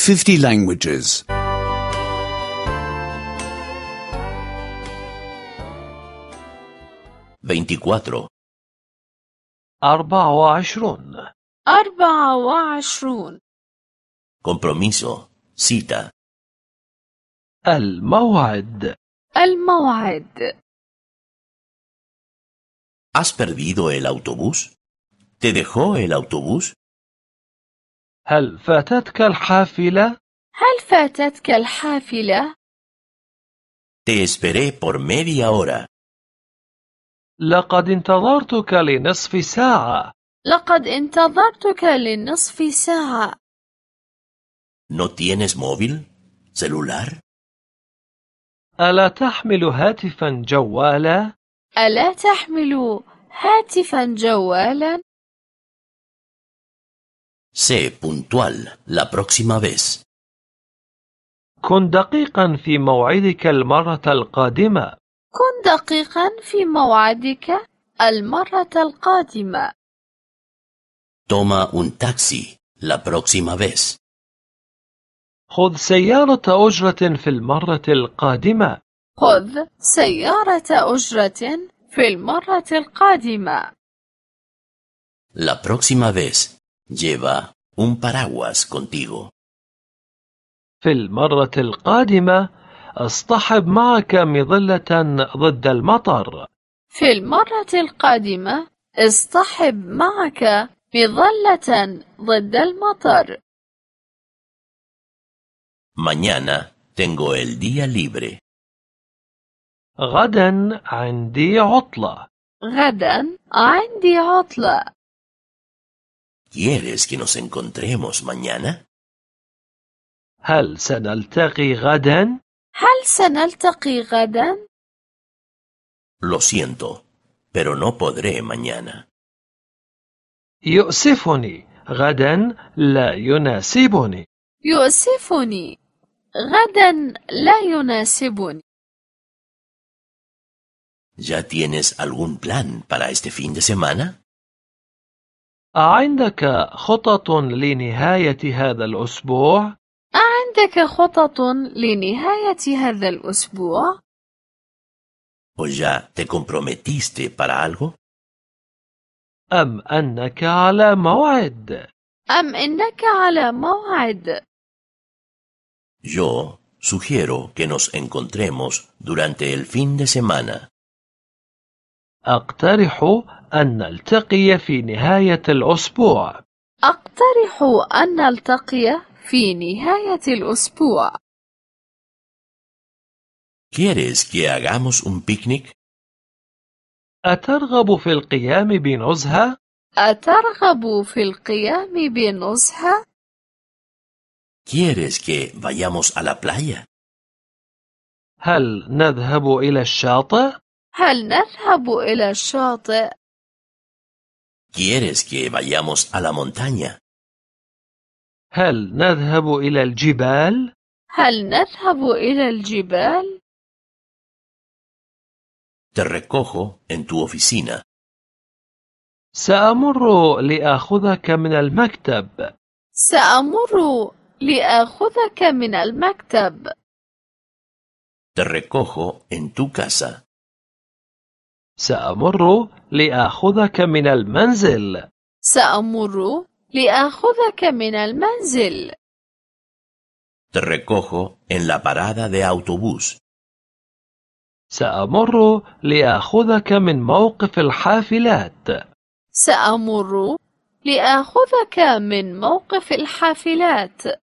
50 languages. 24. 24. 24. Compromiso. Cita. الموعد. الموعد. ¿Has perdido el autobús? ¿Te dejó el autobús? هل فاتتك الحافلة؟ هل فاتتك الحافلة؟ Te esperé por media hora. لقد انتظرتك لنصف ساعة. لقد انتظرتك لنصف ساعة. ¿No tienes móvil? ¿Celular? ألا تحمل هاتفا جوالا؟ ألا تحمل هاتفا جوالا؟ Sé puntual la próxima vez. كن دقيقا في موعدك المرة القادمة. كن دقيقا في موعدك المرة القادمة. Toma un taxi la próxima vez. خذ سيارة أجرة في المرة القادمة. خذ سيارة أجرة في المرة القادمة. La próxima vez, lleva un paraguas contigo. في المرة القادمة اصطحب معك مظلة ضد المطر. في المرة القادمة اصطحب معك مظلة ضد المطر. Mañana tengo el día libre. غدا عندي عطلة. غدا عندي عطلة. ¿Quieres que nos encontremos mañana? هل سنلتقي غدا؟ هل سنلتقي غدا؟ Lo siento, pero no podré mañana. يؤسفني، غدا لا يناسبني. يؤسفني، غدا لا يناسبني. ¿Ya tienes algún plan para este fin de semana? أعندك خطط لنهاية هذا الأسبوع؟ أعندك خطط لنهاية هذا الأسبوع؟ ¿O ya te comprometiste para algo? أم أنك على موعد؟ أم إنك على موعد؟ Yo sugiero que nos encontremos durante el fin de semana. أقترح أن نلتقي في نهاية الأسبوع. أقترح أن نلتقي في نهاية الأسبوع. ¿Quieres que hagamos un picnic? أترغب في القيام بنزهة؟ أترغب في القيام بنزهة؟ ¿Quieres que vayamos a la playa? هل نذهب إلى الشاطئ؟ هل نذهب إلى الشاطئ؟ ¿Quieres que vayamos a la montaña? هل نذهب إلى الجبال؟ هل نذهب إلى الجبال؟ Te recojo en tu oficina. سأمر لآخذك من المكتب. سأمر لآخذك من المكتب. Te recojo en tu casa. سأمر لآخذك من المنزل. سأمر لآخذك من المنزل. Te recojo en la parada de autobús. سأمر لآخذك من موقف الحافلات. سأمر لآخذك من موقف الحافلات.